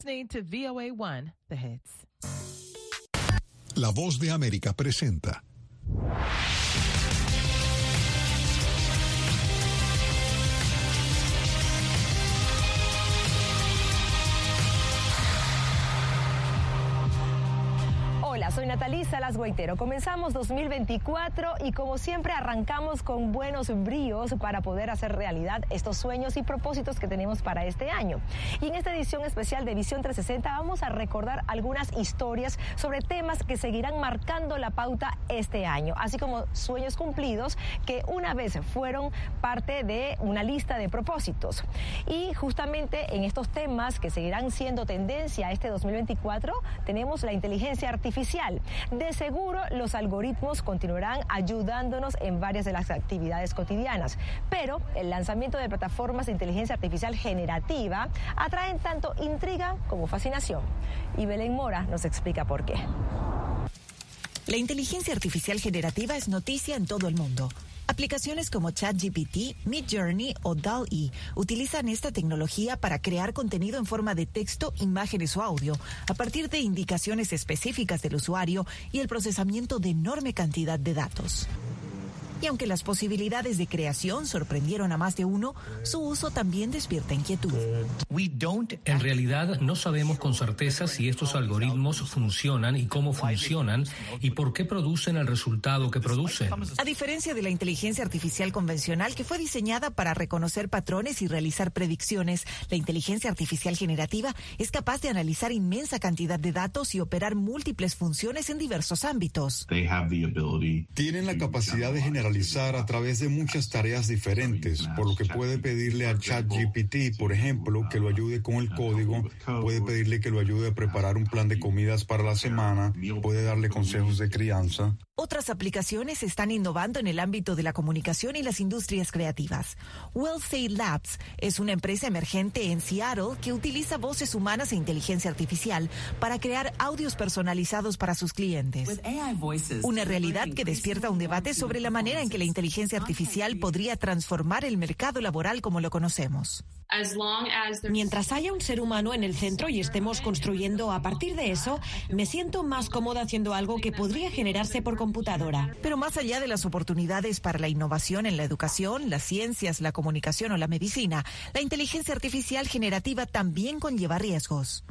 Listening to VOA1, The Hits. La Voz de América presenta. Hola, soy Natalí Salas Guaitero. Comenzamos 2024 y como siempre arrancamos con buenos bríos para poder hacer realidad estos sueños y propósitos que tenemos para este año. Y en esta edición especial de Visión 360 vamos a recordar algunas historias sobre temas que seguirán marcando la pauta este año, así como sueños cumplidos que una vez fueron parte de una lista de propósitos. Y justamente en estos temas que seguirán siendo tendencia este 2024 tenemos la inteligencia artificial. De seguro, los algoritmos continuarán ayudándonos en varias de las actividades cotidianas, pero el lanzamiento de plataformas de inteligencia artificial generativa atraen tanto intriga como fascinación. Y Belén Mora nos explica por qué. La inteligencia artificial generativa es noticia en todo el mundo. Aplicaciones como ChatGPT, Midjourney o DALL-E utilizan esta tecnología para crear contenido en forma de texto, imágenes o audio, a partir de indicaciones específicas del usuario y el procesamiento de enorme cantidad de datos. Y aunque las posibilidades de creación sorprendieron a más de uno, su uso también despierta inquietud. En realidad, no sabemos con certeza si estos algoritmos funcionan y cómo funcionan y por qué producen el resultado que producen. A diferencia de la inteligencia artificial convencional, que fue diseñada para reconocer patrones y realizar predicciones, la inteligencia artificial generativa es capaz de analizar inmensa cantidad de datos y operar múltiples funciones en diversos ámbitos. Tienen la capacidad de generalizar a través de muchas tareas diferentes, por lo que puede pedirle a ChatGPT, por ejemplo, que lo ayude con el código, puede pedirle que lo ayude a preparar un plan de comidas para la semana, puede darle consejos de crianza. Otras aplicaciones están innovando en el ámbito de la comunicación y las industrias creativas. Well-Say Labs es una empresa emergente en Seattle que utiliza voces humanas e inteligencia artificial para crear audios personalizados para sus clientes. Una realidad que despierta un debate sobre la manera en que la inteligencia artificial podría transformar el mercado laboral como lo conocemos. Mientras haya un ser humano en el centro y estemos construyendo a partir de eso, me siento más cómoda haciendo algo que podría generarse por computadora. Pero más allá de las oportunidades para la innovación en la educación, las ciencias, la comunicación o la medicina, la inteligencia artificial generativa también conlleva riesgos.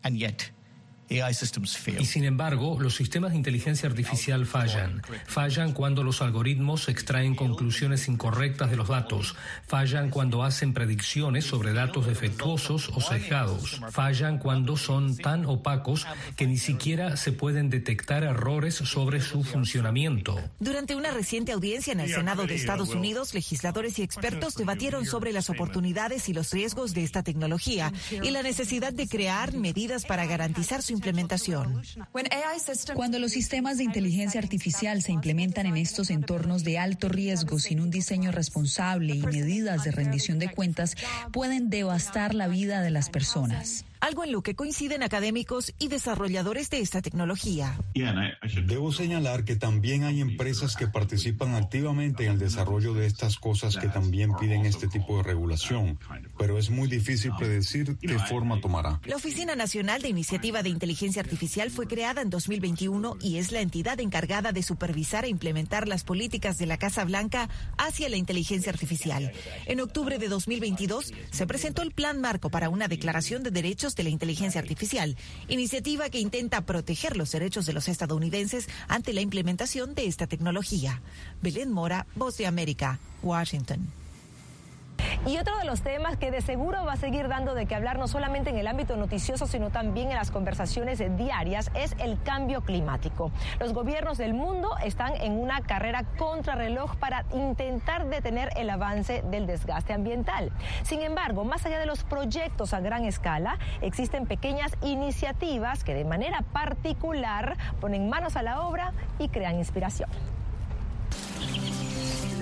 Y sin embargo, los sistemas de inteligencia artificial fallan. Fallan cuando los algoritmos extraen conclusiones incorrectas de los datos. Fallan cuando hacen predicciones sobre datos defectuosos o sesgados. Fallan cuando son tan opacos que ni siquiera se pueden detectar errores sobre su funcionamiento. Durante una reciente audiencia en el Senado de Estados Unidos, legisladores y expertos debatieron sobre las oportunidades y los riesgos de esta tecnología y la necesidad de crear medidas para garantizar su implementación. Cuando los sistemas de inteligencia artificial se implementan en estos entornos de alto riesgo sin un diseño responsable y medidas de rendición de cuentas, pueden devastar la vida de las personas. Algo en lo que coinciden académicos y desarrolladores de esta tecnología. Debo señalar que también hay empresas que participan activamente en el desarrollo de estas cosas que también piden este tipo de regulación, pero es muy difícil predecir qué forma tomará. La Oficina Nacional de Iniciativa de Inteligencia Artificial fue creada en 2021 y es la entidad encargada de supervisar e implementar las políticas de la Casa Blanca hacia la inteligencia artificial. En octubre de 2022 se presentó el Plan Marco para una declaración de derechos de la inteligencia artificial, iniciativa que intenta proteger los derechos de los estadounidenses ante la implementación de esta tecnología. Belén Mora, Voz de América, Washington. Y otro de los temas que de seguro va a seguir dando de qué hablar no solamente en el ámbito noticioso, sino también en las conversaciones diarias, es el cambio climático. Los gobiernos del mundo están en una carrera contrarreloj para intentar detener el avance del desgaste ambiental. Sin embargo, más allá de los proyectos a gran escala, existen pequeñas iniciativas que de manera particular ponen manos a la obra y crean inspiración.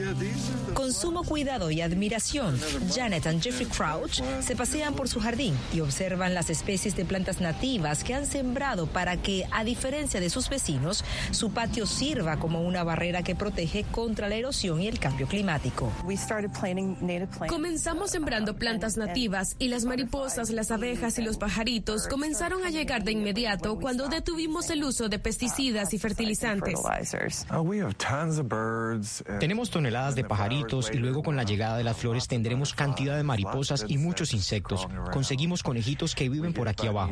Con sumo cuidado y admiración, Janet y Jeffrey Crouch se pasean por su jardín y observan las especies de plantas nativas que han sembrado para que, a diferencia de sus vecinos, su patio sirva como una barrera que protege contra la erosión y el cambio climático. Comenzamos sembrando plantas nativas y las mariposas, las abejas y los pajaritos comenzaron a llegar de inmediato cuando detuvimos el uso de pesticidas y fertilizantes. Tenemos toneladas de pajaritos y luego con la llegada de las flores tendremos cantidad de mariposas y muchos insectos. Conseguimos conejitos que viven por aquí abajo.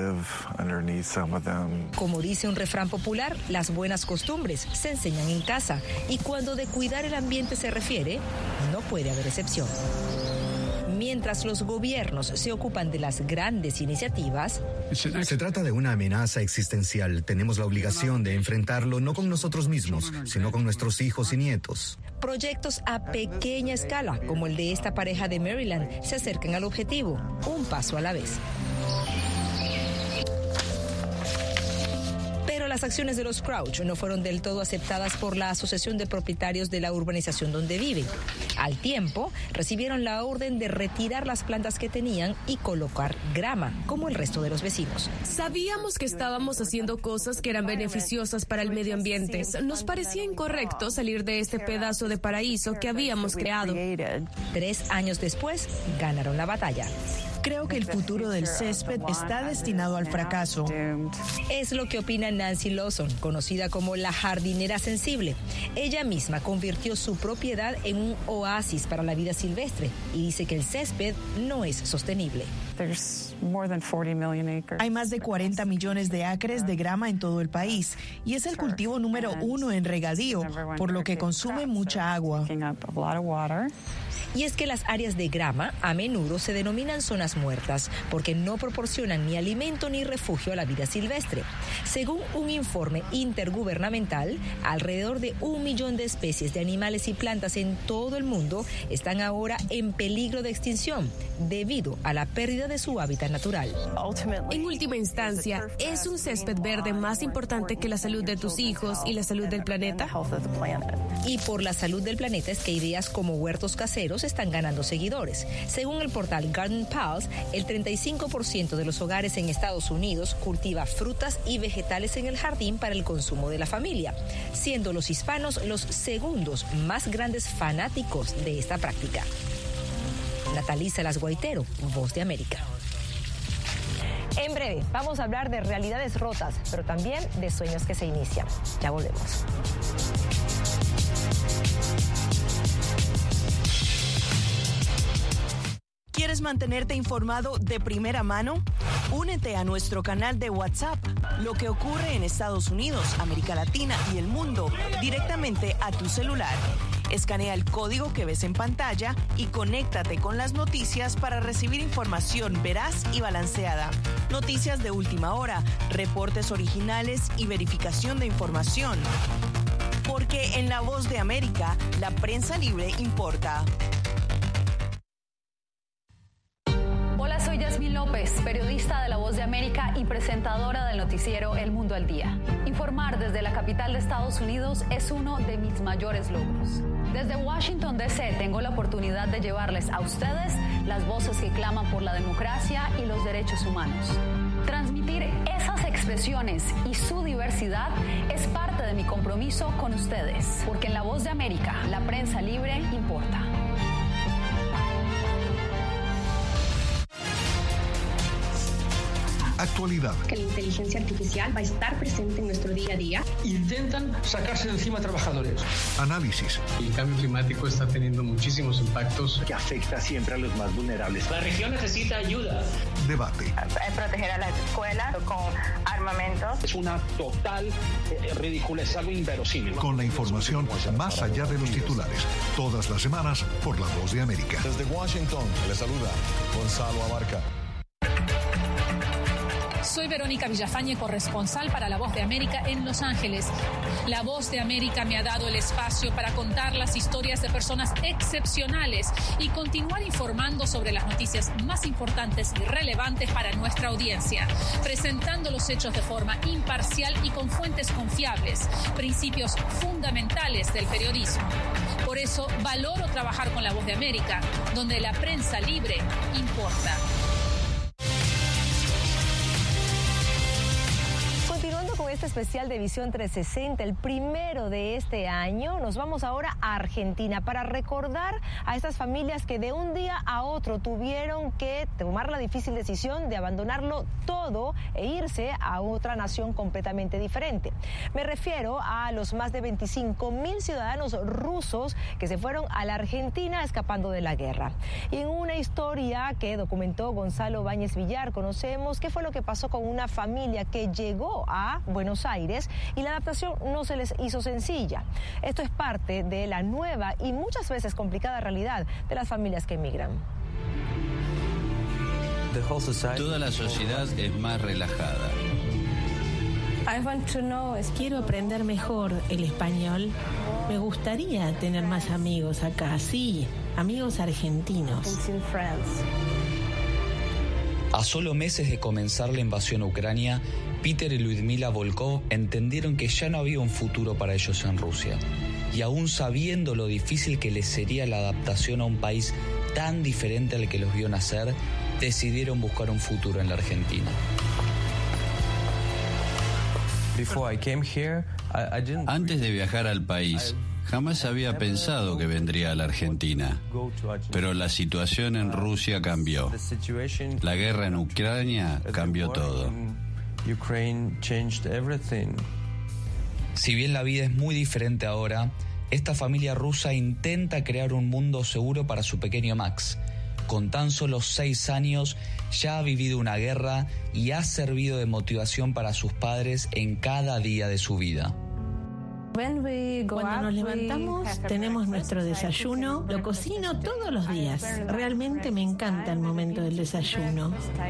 Como dice un refrán popular, las buenas costumbres se enseñan en casa y cuando de cuidar el ambiente se refiere, no puede haber excepción. Mientras los gobiernos se ocupan de las grandes iniciativas, se trata de una amenaza existencial. Tenemos la obligación de enfrentarlo no con nosotros mismos, sino con nuestros hijos y nietos. Proyectos a pequeña escala, como el de esta pareja de Maryland, se acercan al objetivo, un paso a la vez. Pero las acciones de los Crouch no fueron del todo aceptadas por la Asociación de Propietarios de la urbanización donde viven. Al tiempo, recibieron la orden de retirar las plantas que tenían y colocar grama, como el resto de los vecinos. Sabíamos que estábamos haciendo cosas que eran beneficiosas para el medio ambiente. Nos parecía incorrecto salir de este pedazo de paraíso que habíamos creado. 3 años después, ganaron la batalla. Creo que el futuro del césped está destinado al fracaso. Es lo que opina Nancy Lawson, conocida como la jardinera sensible. Ella misma convirtió su propiedad en un oasis para la vida silvestre y dice que el césped no es sostenible. Hay más de 40 millones de acres de grama en todo el país y es el cultivo número 1 en regadío, por lo que consume mucha agua. Y es que las áreas de grama a menudo se denominan zonas muertas porque no proporcionan ni alimento ni refugio a la vida silvestre. Según un informe intergubernamental, alrededor de 1 millón de especies de animales y plantas en todo el mundo están ahora en peligro de extinción debido a la pérdida de su hábitat natural. En última instancia, ¿es un césped verde más importante que la salud de tus hijos y la salud del planeta? Y por la salud del planeta es que ideas como huertos caseros están ganando seguidores. Según el portal Garden Pulse, el 35% de los hogares en Estados Unidos cultiva frutas y vegetales en el jardín para el consumo de la familia, siendo los hispanos los segundos más grandes fanáticos de esta práctica. Natalie Salas Guaitero, Voz de América. En breve, vamos a hablar de realidades rotas, pero también de sueños que se inician. Ya volvemos. ¿Quieres mantenerte informado de primera mano? Únete a nuestro canal de WhatsApp. Lo que ocurre en Estados Unidos, América Latina y el mundo directamente a tu celular. Escanea el código que ves en pantalla y conéctate con las noticias para recibir información veraz y balanceada. Noticias de última hora, reportes originales y verificación de información. Porque en La Voz de América, la prensa libre importa. Hola, soy Yasmín López, periodista de La Voz de América y presentadora del noticiero El Mundo al Día. Informar desde la capital de Estados Unidos es uno de mis mayores logros. Desde Washington, D.C., tengo la oportunidad de llevarles a ustedes las voces que claman por la democracia y los derechos humanos. Transmitir esas expresiones y su diversidad es parte de mi compromiso con ustedes, porque en La Voz de América, la prensa libre importa. Actualidad. Que la inteligencia artificial va a estar presente en nuestro día a día. Intentan sacarse de encima a trabajadores. Análisis. El cambio climático está teniendo muchísimos impactos que afecta siempre a los más vulnerables. La región necesita ayuda. Debate. Proteger a las escuelas con armamentos. Es una total ridiculez, algo inverosímil. Con la información más allá de los titulares. Todas las semanas por La Voz de América. Desde Washington, le saluda Gonzalo Abarca. Soy Verónica Villafañe, corresponsal para La Voz de América en Los Ángeles. La Voz de América me ha dado el espacio para contar las historias de personas excepcionales y continuar informando sobre las noticias más importantes y relevantes para nuestra audiencia, presentando los hechos de forma imparcial y con fuentes confiables, principios fundamentales del periodismo. Por eso valoro trabajar con La Voz de América, donde la prensa libre importa. Continuando con este especial de Visión 360, el primero de este año, nos vamos ahora a Argentina para recordar a estas familias que de un día a otro tuvieron que tomar la difícil decisión de abandonarlo todo e irse a otra nación completamente diferente. Me refiero a los más de 25.000 ciudadanos rusos que se fueron a la Argentina escapando de la guerra. Y en una historia que documentó Gonzalo Báñez Villar, conocemos qué fue lo que pasó con una familia que llegó a Buenos Aires y la adaptación no se les hizo sencilla. Esto es parte de la nueva y muchas veces complicada realidad de las familias que emigran. Toda la sociedad es más relajada. Quiero aprender mejor el español. Me gustaría tener más amigos acá, sí, amigos argentinos. A solo meses de comenzar la invasión a Ucrania, Peter y Lyudmila Volkov entendieron que ya no había un futuro para ellos en Rusia. Y aún sabiendo lo difícil que les sería la adaptación a un país tan diferente al que los vio nacer, decidieron buscar un futuro en la Argentina. Antes de viajar al país, jamás había pensado que vendría a la Argentina. Pero la situación en Rusia cambió. La guerra en Ucrania cambió todo. Si bien la vida es muy diferente ahora, esta familia rusa intenta crear un mundo seguro para su pequeño Max. Con tan solo 6 años, ya ha vivido una guerra y ha servido de motivación para sus padres en cada día de su vida. Cuando nos levantamos, tenemos nuestro desayuno. Lo cocino todos los días. Realmente me encanta el momento del desayuno.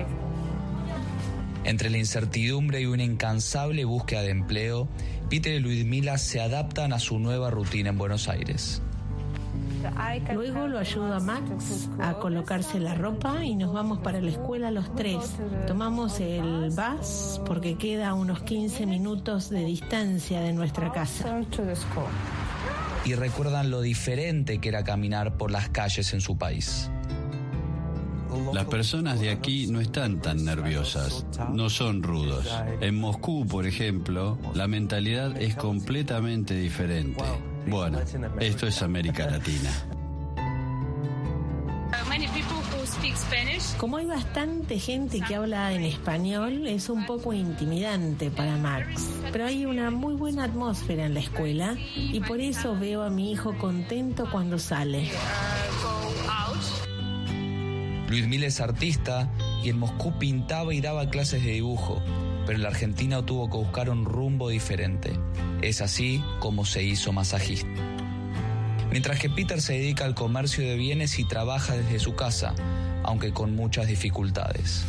Entre la incertidumbre y una incansable búsqueda de empleo, Peter y Lyudmila se adaptan a su nueva rutina en Buenos Aires. Luego lo ayudo a Max a colocarse la ropa y nos vamos para la escuela los 3. Tomamos el bus porque queda a unos 15 minutos de distancia de nuestra casa. Y recuerdan lo diferente que era caminar por las calles en su país. Las personas de aquí no están tan nerviosas, no son rudos. En Moscú, por ejemplo, la mentalidad es completamente diferente. Bueno, esto es América Latina. Como hay bastante gente que habla en español, es un poco intimidante para Max. Pero hay una muy buena atmósfera en la escuela y por eso veo a mi hijo contento cuando sale. Lyudmila es artista y en Moscú pintaba y daba clases de dibujo, pero en la Argentina tuvo que buscar un rumbo diferente. Es así como se hizo masajista. Mientras que Peter se dedica al comercio de bienes y trabaja desde su casa, aunque con muchas dificultades.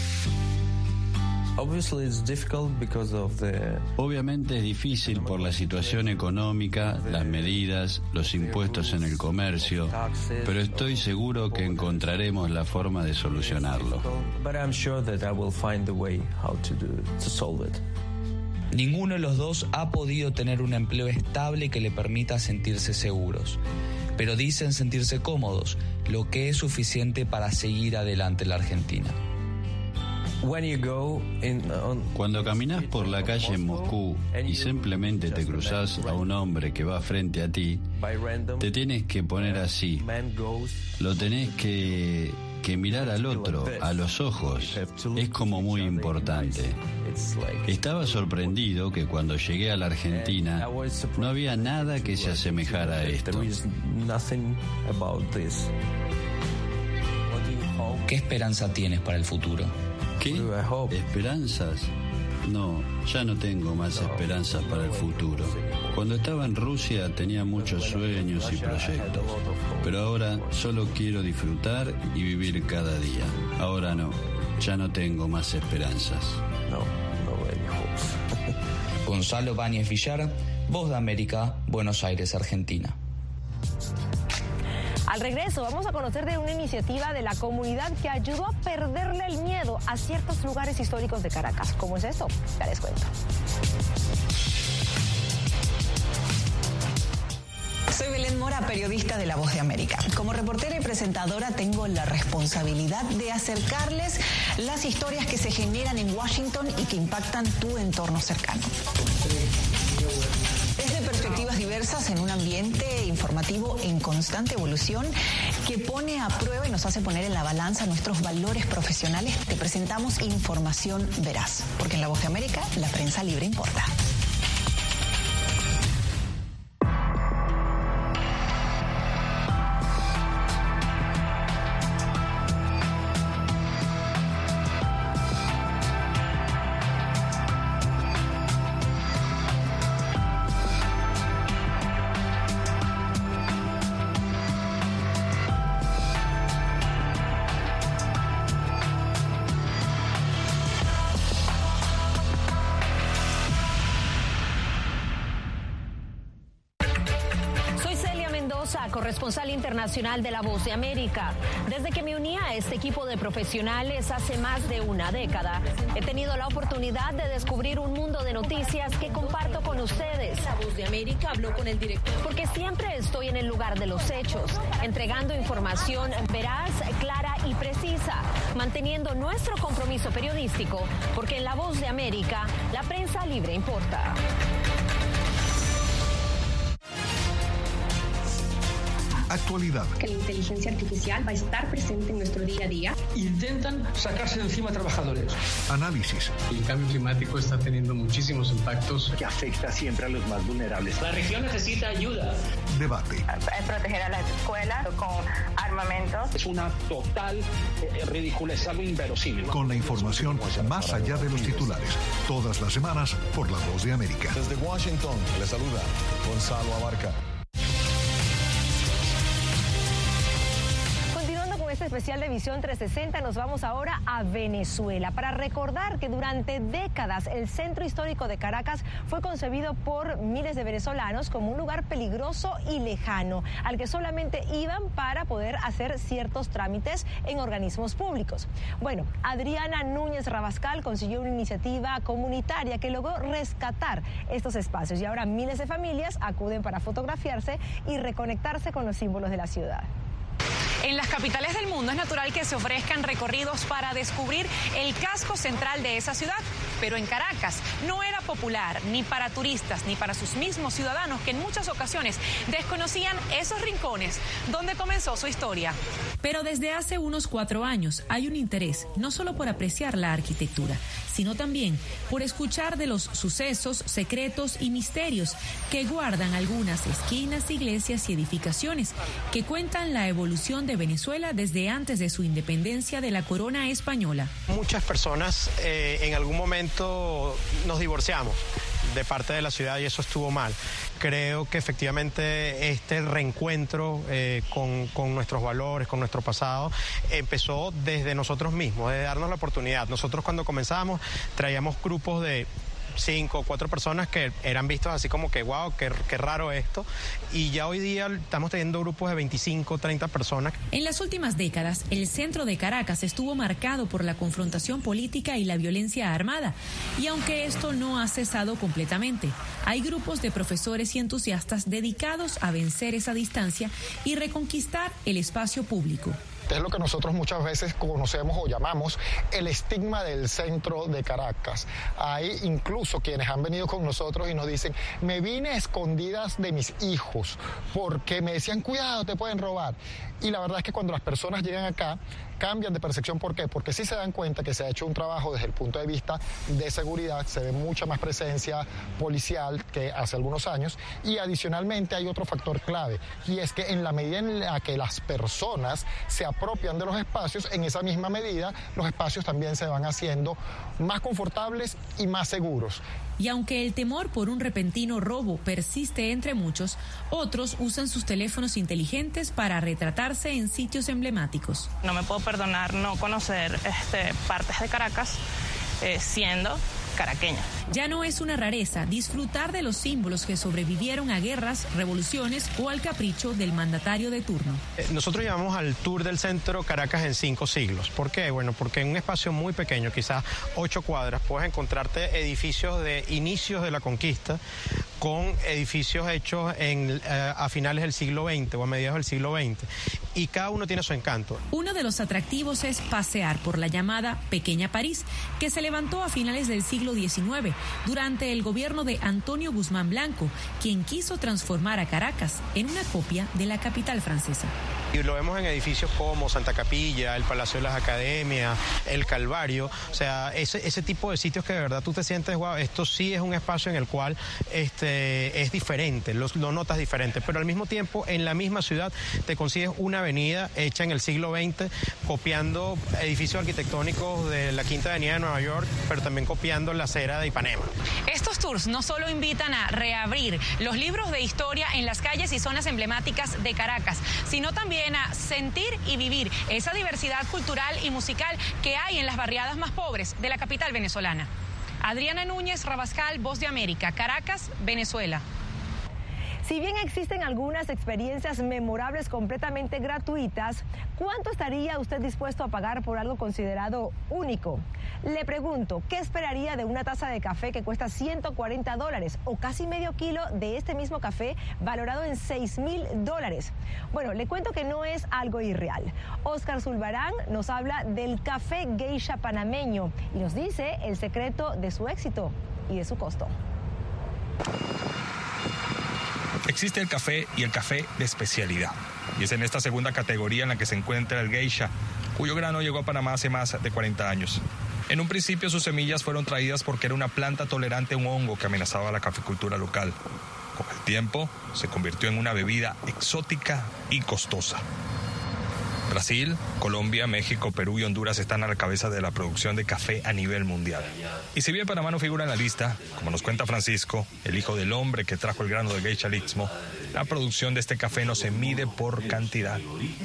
Obviamente es difícil por la situación económica, las medidas, los impuestos en el comercio, pero estoy seguro que encontraremos la forma de solucionarlo. Ninguno de los dos ha podido tener un empleo estable que le permita sentirse seguros, pero dicen sentirse cómodos, lo que es suficiente para seguir adelante en la Argentina. Cuando caminas por la calle en Moscú y simplemente te cruzas a un hombre que va frente a ti, te tienes que poner así. Lo tenés que mirar al otro, a los ojos. Es como muy importante. Estaba sorprendido que cuando llegué a la Argentina no había nada que se asemejara a esto. ¿Qué esperanza tienes para el futuro? ¿Qué? ¿Esperanzas? No, ya no tengo más esperanzas para el futuro. Cuando estaba en Rusia tenía muchos sueños y proyectos, pero ahora solo quiero disfrutar y vivir cada día. Ahora no. Ya no tengo más esperanzas. Gonzalo Báñez Villar, Voz de América, Buenos Aires, Argentina. Al regreso vamos a conocer de una iniciativa de la comunidad que ayudó a perderle el miedo a ciertos lugares históricos de Caracas. ¿Cómo es eso? Ya les cuento. Soy Belén Mora, periodista de La Voz de América. Como reportera y presentadora tengo la responsabilidad de acercarles las historias que se generan en Washington y que impactan tu entorno cercano. Desde perspectivas diversas en un ambiente informativo en constante evolución que pone a prueba y nos hace poner en la balanza nuestros valores profesionales, te presentamos información veraz, porque en La Voz de América la prensa libre importa. Corresponsal internacional de La Voz de América. Desde que me uní a este equipo de profesionales hace más de una década, he tenido la oportunidad de descubrir un mundo de noticias que comparto con ustedes. La Voz de América habló con el director. Porque siempre estoy en el lugar de los hechos, entregando información veraz, clara y precisa, manteniendo nuestro compromiso periodístico, porque en La Voz de América la prensa libre importa. Actualidad. Que la inteligencia artificial va a estar presente en nuestro día a día. Intentan sacarse de encima trabajadores. Análisis. El cambio climático está teniendo muchísimos impactos que afecta siempre a los más vulnerables. La región necesita ayuda. Debate. Proteger a las escuelas con armamentos. Es una total ridiculez, algo inverosímil. Con la información más allá de los titulares. Todas las semanas por La Voz de América. Desde Washington, le saluda Gonzalo Abarca. Este especial de Visión 360 nos vamos ahora a Venezuela para recordar que durante décadas el centro histórico de Caracas fue concebido por miles de venezolanos como un lugar peligroso y lejano al que solamente iban para poder hacer ciertos trámites en organismos públicos. Bueno, Adriana Núñez Rabascal consiguió una iniciativa comunitaria que logró rescatar estos espacios y ahora miles de familias acuden para fotografiarse y reconectarse con los símbolos de la ciudad. En las capitales del mundo es natural que se ofrezcan recorridos para descubrir el casco central de esa ciudad, pero en Caracas no era popular ni para turistas ni para sus mismos ciudadanos que en muchas ocasiones desconocían esos rincones donde comenzó su historia. Pero desde hace unos 4 años hay un interés no solo por apreciar la arquitectura, sino también por escuchar de los sucesos, secretos y misterios que guardan algunas esquinas, iglesias y edificaciones que cuentan la evolución de Venezuela desde antes de su independencia de la corona española. Muchas personas en algún momento nos divorciamos de parte de la ciudad y eso estuvo mal. Creo que efectivamente este reencuentro con nuestros valores, con nuestro pasado, empezó desde nosotros mismos, de darnos la oportunidad. Nosotros cuando comenzamos traíamos grupos de 5 o 4 personas que eran vistos así como que wow, qué raro esto, y ya hoy día estamos teniendo grupos de 25, 30 personas. En las últimas décadas, el centro de Caracas estuvo marcado por la confrontación política y la violencia armada, y aunque esto no ha cesado completamente, hay grupos de profesores y entusiastas dedicados a vencer esa distancia y reconquistar el espacio público. Es lo que nosotros muchas veces conocemos o llamamos el estigma del centro de Caracas. Hay incluso quienes han venido con nosotros y nos dicen, me vine a escondidas de mis hijos porque me decían, cuidado, te pueden robar. Y la verdad es que cuando las personas llegan acá, cambian de percepción. ¿Por qué? Porque sí se dan cuenta que se ha hecho un trabajo desde el punto de vista de seguridad, se ve mucha más presencia policial que hace algunos años, y adicionalmente hay otro factor clave, y es que en la medida en la que las personas se apropian de los espacios, en esa misma medida los espacios también se van haciendo más confortables y más seguros. Y aunque el temor por un repentino robo persiste entre muchos, otros usan sus teléfonos inteligentes para retratarse en sitios emblemáticos. No me puedo perder perdonar no conocer partes de Caracas siendo caraqueña. Ya no es una rareza disfrutar de los símbolos que sobrevivieron a guerras, revoluciones o al capricho del mandatario de turno. Nosotros llamamos al tour del centro Caracas en 5 siglos. ¿Por qué? Bueno, porque en un espacio muy pequeño, quizás 8 cuadras, puedes encontrarte edificios de inicios de la conquista con edificios hechos a finales del siglo XX o a mediados del siglo XX. Y cada uno tiene su encanto. Uno de los atractivos es pasear por la llamada Pequeña París, que se levantó a finales del siglo XIX, durante el gobierno de Antonio Guzmán Blanco, quien quiso transformar a Caracas en una copia de la capital francesa. Y lo vemos en edificios como Santa Capilla, el Palacio de las Academias, el Calvario, o sea, ese tipo de sitios que de verdad tú te sientes, wow, esto sí es un espacio en el cual es diferente, lo notas diferente, pero al mismo tiempo en la misma ciudad te consigues una avenida hecha en el siglo XX, copiando edificios arquitectónicos de la Quinta Avenida de Nueva York, pero también copiando la acera de Ipanema. Estos tours no solo invitan a reabrir los libros de historia en las calles y zonas emblemáticas de Caracas, sino también a sentir y vivir esa diversidad cultural y musical que hay en las barriadas más pobres de la capital venezolana. Adriana Núñez Rabascal, Voz de América, Caracas, Venezuela. Si bien existen algunas experiencias memorables completamente gratuitas, ¿cuánto estaría usted dispuesto a pagar por algo considerado único? Le pregunto, ¿qué esperaría de una taza de café que cuesta $140 o casi medio kilo de este mismo café valorado en $6,000? Bueno, le cuento que no es algo irreal. Oscar Zulbarán nos habla del café geisha panameño y nos dice el secreto de su éxito y de su costo. Existe el café y el café de especialidad. Y es en esta segunda categoría en la que se encuentra el geisha, cuyo grano llegó a Panamá hace más de 40 años. En un principio sus semillas fueron traídas porque era una planta tolerante a un hongo que amenazaba la caficultura local. Con el tiempo se convirtió en una bebida exótica y costosa. Brasil, Colombia, México, Perú y Honduras están a la cabeza de la producción de café a nivel mundial. Y si bien Panamá no figura en la lista, como nos cuenta Francisco, el hijo del hombre que trajo el grano de geisha al Istmo, la producción de este café no se mide por cantidad.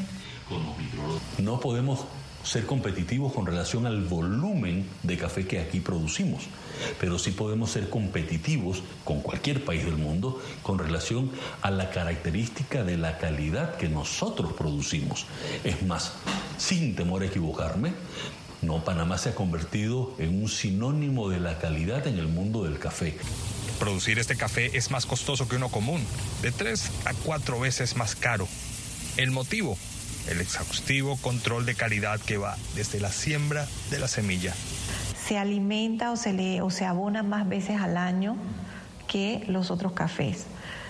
No podemos ser competitivos con relación al volumen de café que aquí producimos, pero sí podemos ser competitivos con cualquier país del mundo con relación a la característica de la calidad que nosotros producimos. Es más, sin temor a equivocarme, Panamá se ha convertido en un sinónimo de la calidad en el mundo del café. Producir este café es más costoso que uno común, de 3 a 4 veces más caro. El motivo: el exhaustivo control de calidad que va desde la siembra de la semilla. Se alimenta o se abona más veces al año que los otros cafés.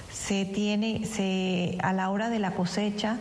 A la hora de la cosecha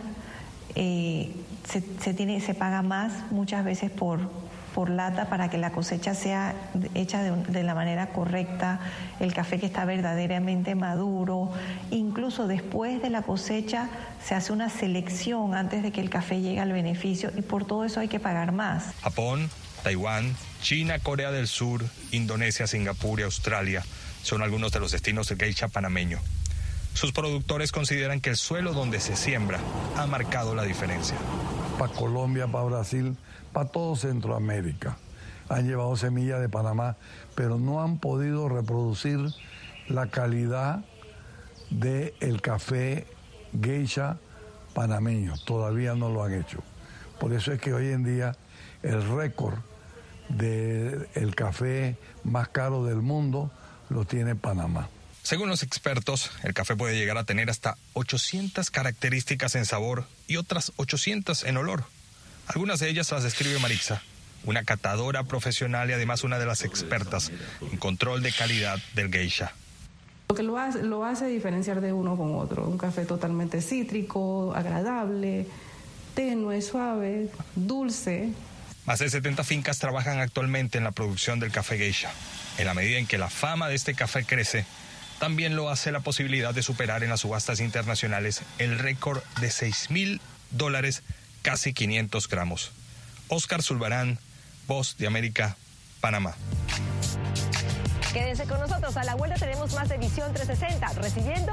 se paga más muchas veces por lata para que la cosecha sea hecha de la manera correcta, el café que está verdaderamente maduro. Incluso después de la cosecha se hace una selección antes de que el café llegue al beneficio y por todo eso hay que pagar más. Japón, Taiwán, China, Corea del Sur, Indonesia, Singapur y Australia son algunos de los destinos del geisha panameño. Sus productores consideran que el suelo donde se siembra ha marcado la diferencia. Para Colombia, para Brasil, para todo Centroamérica. Han llevado semillas de Panamá, pero no han podido reproducir la calidad del café geisha panameño. Todavía no lo han hecho. Por eso es que hoy en día el récord del café más caro del mundo lo tiene Panamá. Según los expertos, el café puede llegar a tener hasta 800 características en sabor y otras 800 en olor. Algunas de ellas las describe Marixa, una catadora profesional y además una de las expertas en control de calidad del geisha. Lo que lo hace diferenciar de uno con otro, un café totalmente cítrico, agradable, tenue, suave, dulce. Más de 70 fincas trabajan actualmente en la producción del café geisha. En la medida en que la fama de este café crece, también lo hace la posibilidad de superar en las subastas internacionales el récord de $6,000, casi 500 gramos. Oscar Zulbarán, Voz de América, Panamá. Quédense con nosotros, a la vuelta tenemos más de Visión 360, recibiendo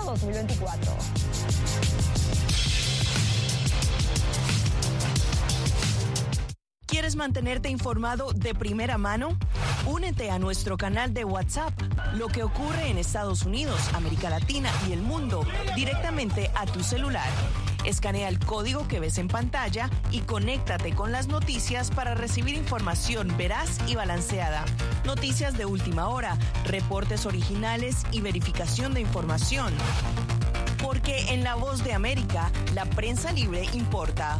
2024. ¿Quieres mantenerte informado de primera mano? Únete a nuestro canal de WhatsApp. Lo que ocurre en Estados Unidos, América Latina y el mundo directamente a tu celular. Escanea el código que ves en pantalla y conéctate con las noticias para recibir información veraz y balanceada. Noticias de última hora, reportes originales y verificación de información. Porque en La Voz de América, la prensa libre importa.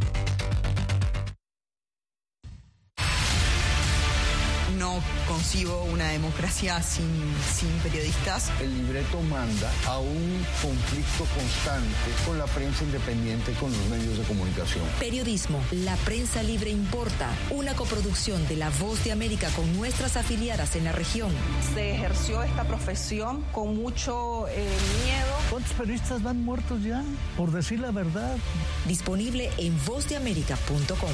No concibo una democracia sin periodistas. El libreto manda a un conflicto constante con la prensa independiente, con los medios de comunicación. Periodismo, la prensa libre importa. Una coproducción de La Voz de América con nuestras afiliadas en la región. Se ejerció esta profesión con mucho miedo. ¿Cuántos periodistas van muertos ya? Por decir la verdad. Disponible en vozdeamerica.com.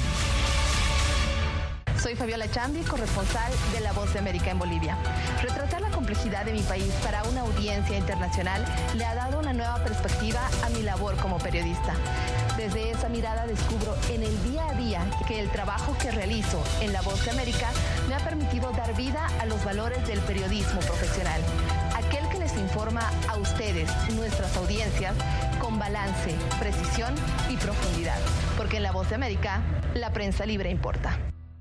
Soy Fabiola Chambi, corresponsal de La Voz de América en Bolivia. Retratar la complejidad de mi país para una audiencia internacional le ha dado una nueva perspectiva a mi labor como periodista. Desde esa mirada descubro en el día a día que el trabajo que realizo en La Voz de América me ha permitido dar vida a los valores del periodismo profesional. Aquel que les informa a ustedes, nuestras audiencias, con balance, precisión y profundidad. Porque en La Voz de América, la prensa libre importa.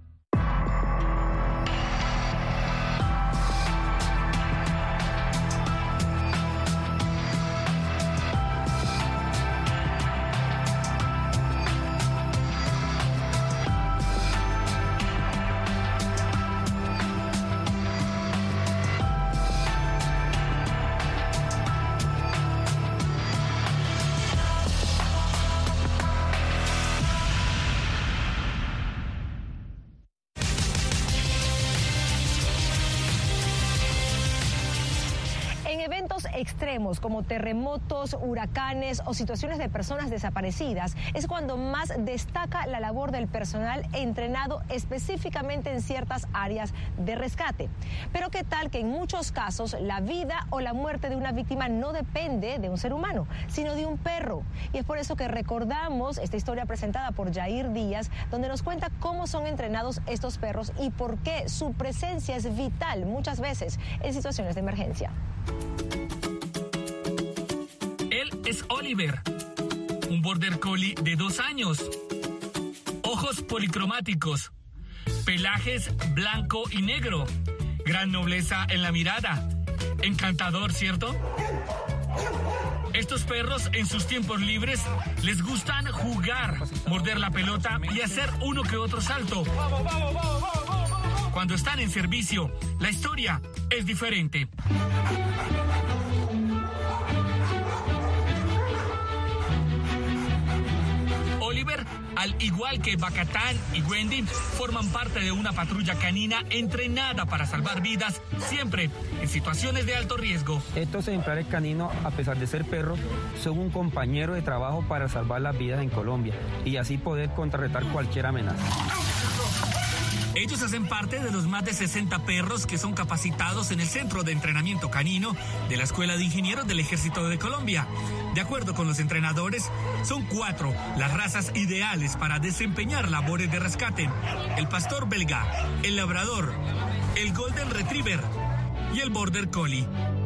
Extremos como terremotos, huracanes o situaciones de personas desaparecidas es cuando más destaca la labor del personal entrenado específicamente en ciertas áreas de rescate. Pero qué tal que en muchos casos la vida o la muerte de una víctima no depende de un ser humano, sino de un perro. Y es por eso que recordamos esta historia presentada por Jair Díaz, donde nos cuenta cómo son entrenados estos perros y por qué su presencia es vital muchas veces en situaciones de emergencia. Él es Oliver, un border collie de 2 años, ojos policromáticos, pelajes blanco y negro, gran nobleza en la mirada, encantador, ¿cierto? Estos perros en sus tiempos libres les gustan jugar, morder la pelota y hacer uno que otro salto. Cuando están en servicio, la historia es diferente. Oliver, al igual que Bacatán y Wendy, forman parte de una patrulla canina entrenada para salvar vidas, siempre en situaciones de alto riesgo. Estos ejemplares caninos, a pesar de ser perros, son un compañero de trabajo para salvar las vidas en Colombia y así poder contrarrestar cualquier amenaza. Ellos hacen parte de los más de 60 perros que son capacitados en el Centro de Entrenamiento Canino de la Escuela de Ingenieros del Ejército de Colombia. De acuerdo con los entrenadores, son 4 las razas ideales para desempeñar labores de rescate: el pastor belga, el labrador, el golden retriever y el border collie.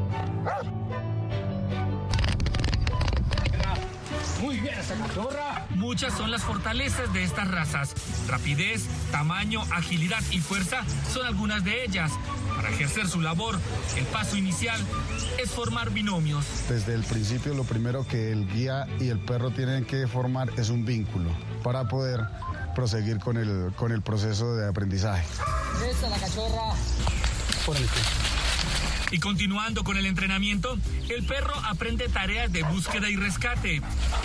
Muy bien, esa cachorra. Muchas son las fortalezas de estas razas. Rapidez, tamaño, agilidad y fuerza son algunas de ellas. Para ejercer su labor, el paso inicial es formar binomios. Desde el principio, lo primero que el guía y el perro tienen que formar es un vínculo para poder proseguir con el proceso de aprendizaje. Esa la cachorra. Por el Y continuando con el entrenamiento, el perro aprende tareas de búsqueda y rescate,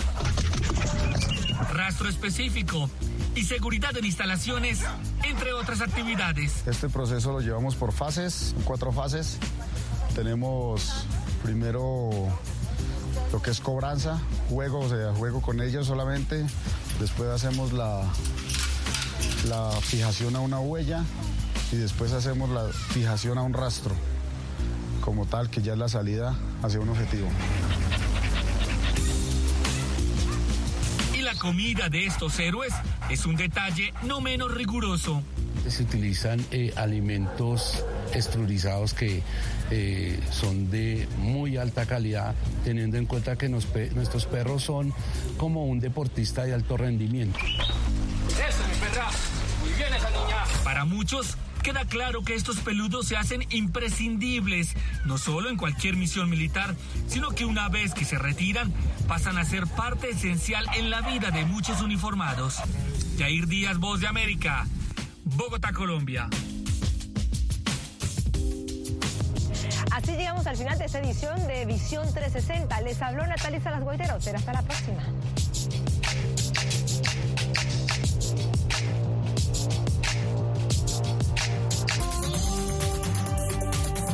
rastro específico y seguridad en instalaciones, entre otras actividades. Este proceso lo llevamos por fases, 4 fases. Tenemos primero lo que es cobranza, juego, o sea, juego con ellos solamente. Después hacemos la fijación a una huella y después hacemos la fijación a un rastro, como tal, que ya es la salida hacia un objetivo. Y la comida de estos héroes es un detalle no menos riguroso. Se utilizan alimentos esterilizados que son de muy alta calidad, teniendo en cuenta que nuestros perros son como un deportista de alto rendimiento. Eso, mi perra. Muy bien esa niña. Para muchos, queda claro que estos peludos se hacen imprescindibles, no solo en cualquier misión militar, sino que una vez que se retiran, pasan a ser parte esencial en la vida de muchos uniformados. Yair Díaz, Voz de América, Bogotá, Colombia. Así llegamos al final de esta edición de Visión 360. Les habló Natalia Salas Guaitero. Será hasta la próxima.